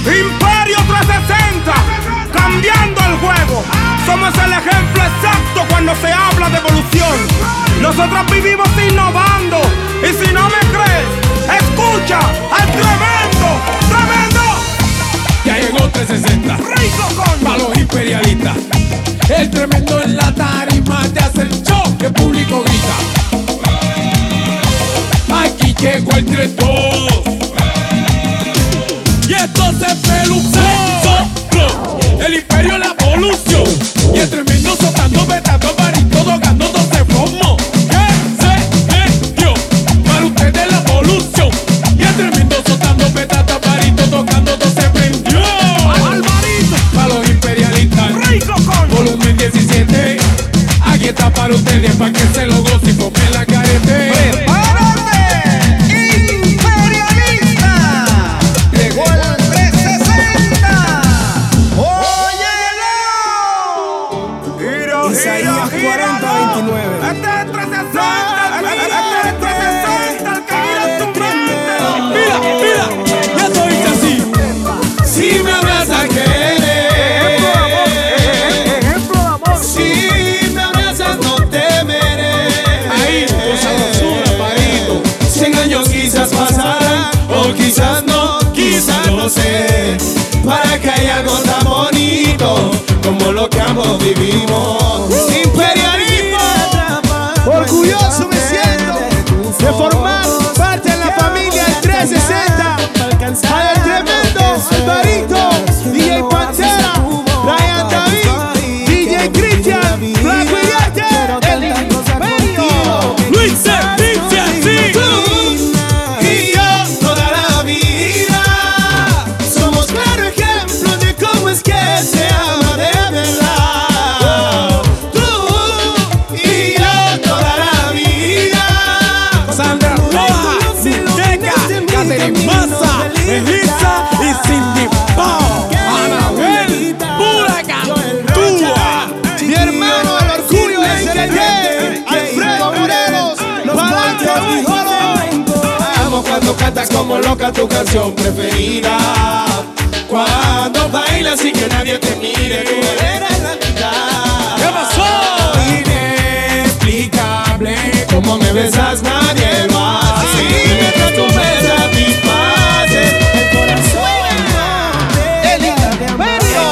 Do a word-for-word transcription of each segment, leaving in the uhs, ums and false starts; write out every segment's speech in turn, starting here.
Imperio trescientos sesenta, cambiando el juego. Somos el ejemplo exacto cuando se habla de evolución. Nosotros vivimos innovando. Y si no me crees, escucha al tremendo, tremendo. Ya llegó trescientos sesenta, rico coño, pa' los imperialistas. El tremendo en la tarima te hace el show que el público grita. Aquí llegó el tres dos y esto se peluzó. El imperio la evolución y el tremendo soltando betando varito tocando se formó. ¿Qué se metió? Para ustedes la evolución y el tremendo soltando betando varito tocando se prendió. Alvarito, para los imperialistas, rico coño, volumen diecisiete. Aquí está para ustedes, pa' que se lo gocen y pongan la carete. Isaías cuarenta veintinueve. Este es trescientos sesenta, este es trescientos sesenta, el que gira tu mente. Mira, mira, ya esto dice así. Si me abrazas querer, Ejemplo de amor. si me abrazas no temeré. Ahí, cosa basura, parito. Cien años quizás pasarán, o quizás no, quizás no sé. Para que haya algo tan bonito como lo que ambos vivimos. Orgulloso me siento de formar parte de la familia del trescientos sesenta. Para el tremendo Alvarito, D J Pantera, Ryan David, D J Cristian, Flaco Iriarte, el imperio. Luis se dice así. Tú y yo toda la vida somos claro ejemplo de cómo es que se ama de verdad. Tú y yo toda la vida. Sandra Roja, Muñeca, Catherine Massa, Elisa y Cindy Pau, Anabel, pura cantúa. Mi hermano del orgullo de C L T, Alfredo Morelos, Palanca Mijoro. Amo cuando cantas como loca tu canción preferida. Cuando bailas sin que nadie te mire, tú eres la mitad. ¿Qué pasó? Inexplicable, como me besas nadie lo hace. Mientras tú besas mis pases, el corazón El imperio.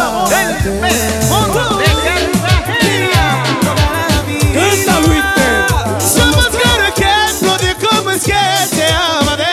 canta Luis. Somos claro ejemplo de cómo es que se ama de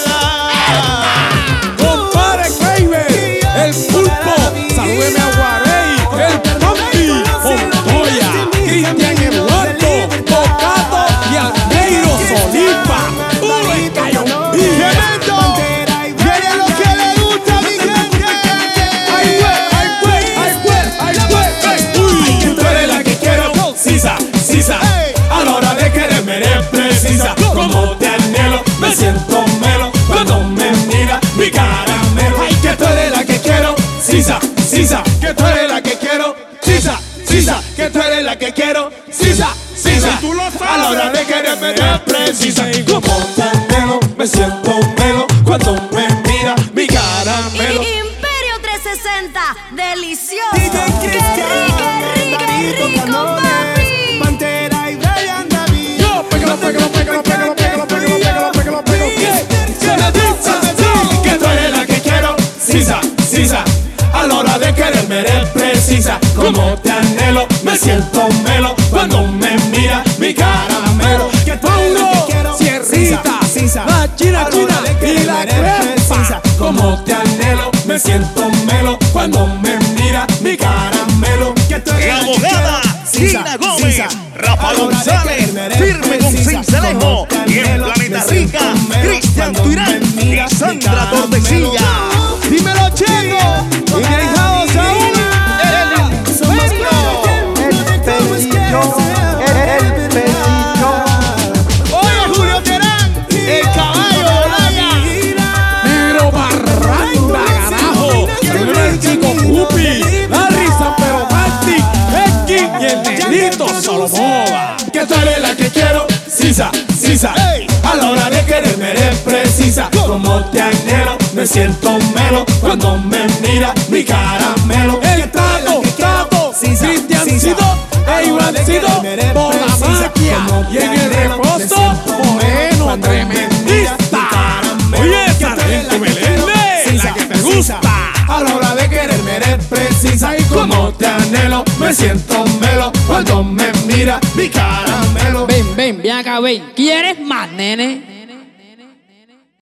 verdad. Compare Kramer, el pulpo, salúdeme a Guarey, el Pampi, Montoya, Cristian Eduardo, Bocato y Almeiro Solipa. Puro escayón. Tremendo. Viene lo que le gusta a mi gente. Ay, güey, ay, güey, ay, güey, ay, güey, ay. Uy, tú eres la que quiero, Sisa, Sisa. A la hora de quererme eres precisa. Como te anhelo, me siento melo cuando me mira mi caramelo. Ay, que tú eres la que quiero, Sisa, Sisa. Que tú eres la que quiero, Sisa, Sisa. Que tú eres la que quiero, Sisa, Sisa. Tú lo sabes. A la hora de quererme eres precisa. Y como te anhelo, me siento melo cuando me mira mi caramelo. Imperio trescientos sesenta, delicioso. D J ¡Qué Cristian, rico, qué rico, rico, papi! Pantera y Ryan David. Yo, pégalo, pégalo, pégalo, pégalo, pégalo, pégalo, pégalo, pégalo, pégalo. ¿Qué? Se me dice, que tú eres la que quiero, Sisa, Sisa. A la hora de quererme eres precisa. Como te anhelo, me siento melo cuando me mira mi caramelo. Que tú eres la que quiero, Sierrita, la china, china y la crepa. Como te anhelo, me siento melo cuando me mira mi caramelo. Que tú eres La la que abogada quiero, Gina Gómez, Rafa González, firme con Cincelejo y en Planeta Rica, Cristian Tuirán y Sandra Tordesillas. Dímelo, Checo. Y mi ahijado Saúl. El imperio. El pelillo. El pelillo. Oye, Julio Terán. El caballo Olaya. Negro Barranda, carajo. Negro el chico Pupi, la risa pero Marty, el King y el negrito Solomoda. Que tú eres la que quiero, Sisa, Sisa. A la hora de quererme eres precisa. Como te anhelo, me me siento melo cuando me mira mi caramelo. El Tato, Tato, Cristiancito e Ivancito por la magia. Y en el reposo, Moreno tremendista. Oye, Sargento Meléndez, la que te gusta. A la hora de quererme eres precisa y como te anhelo, me siento melo cuando me mira mi caramelo. Ven, ven, ven acá, ven. ¿Quieres más, nene?